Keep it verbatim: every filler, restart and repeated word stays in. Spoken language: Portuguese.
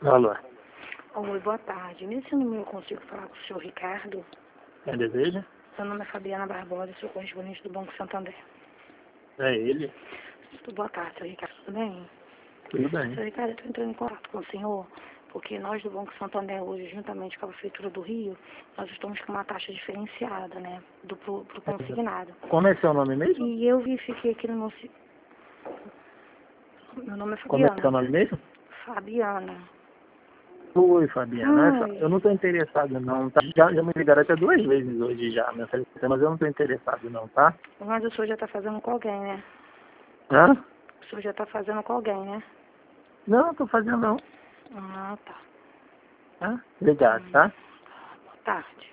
Alô. Oi, boa tarde. Nesse número eu consigo falar com o senhor Ricardo? Quem deseja? Meu nome é Fabiana Barbosa, sou correspondente do Banco Santander. É ele. Boa tarde, senhor Ricardo, tudo bem? Tudo bem. Senhor Ricardo, eu estou entrando em contato com o senhor, porque nós do Banco Santander hoje, juntamente com a Prefeitura do Rio, nós estamos com uma taxa diferenciada, né, do pro, pro consignado. Como é seu nome mesmo? E eu verifiquei aqui no meu... ci- Meu nome é Como é seu Fabiana. nome mesmo? Fabiana. Oi, Fabiana. Essa- Ai, Eu não estou interessado não, tá? Já, já me ligaram até duas vezes hoje já, minha filha, mas eu não estou interessado não, tá? mas o senhor já está fazendo com alguém, né? Hã? O senhor já está fazendo com alguém, né? Não, estou fazendo não. Ah, tá. Tá? Obrigado, tá? Boa tarde.